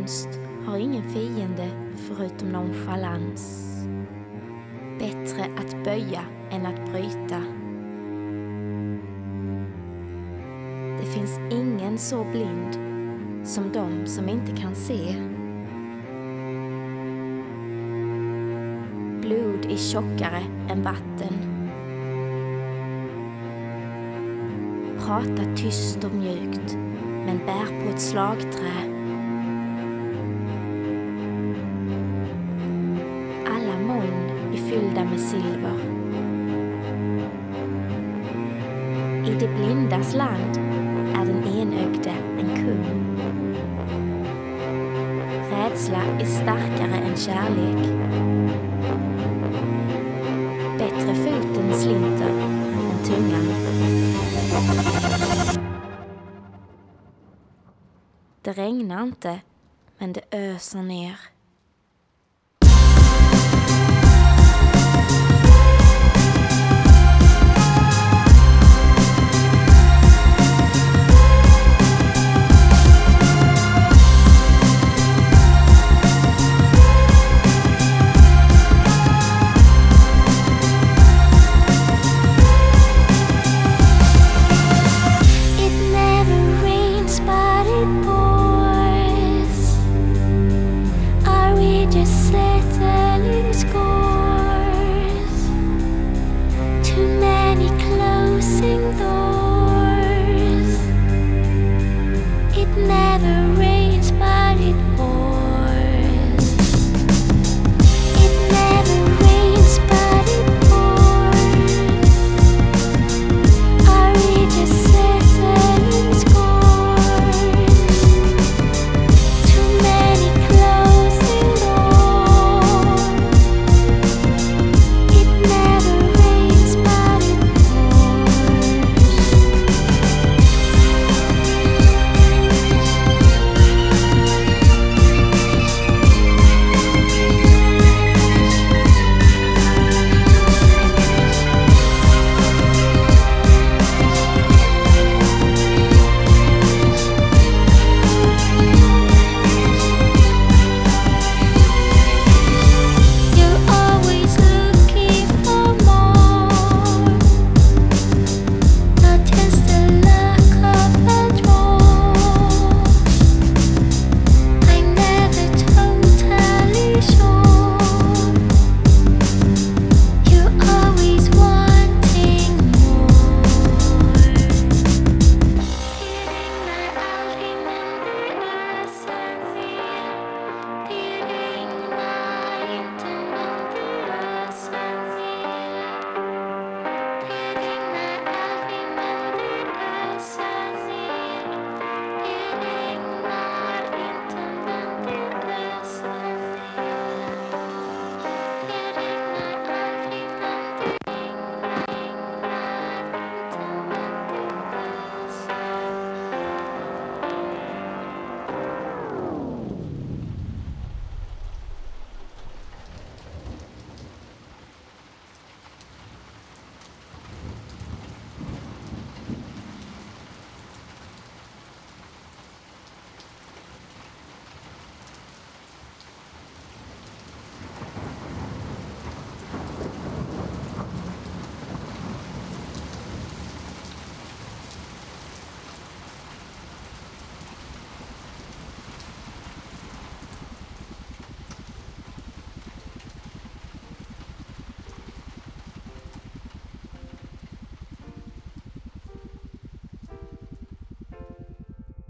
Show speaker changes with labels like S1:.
S1: konst har ingen fiende förutom nonchalans. Bättre att böja än att bryta. Det finns ingen så blind som de som inte kan se. Blod är tjockare än vatten. Prata tyst och mjukt, men bär på ett slagträ. Alla moln är fyllda med silver. I det blindas land är den enögde en kung. Rädsla är starkare än kärlek. Bättre foten slinter än tungan. Det regnar inte, men det öser ner.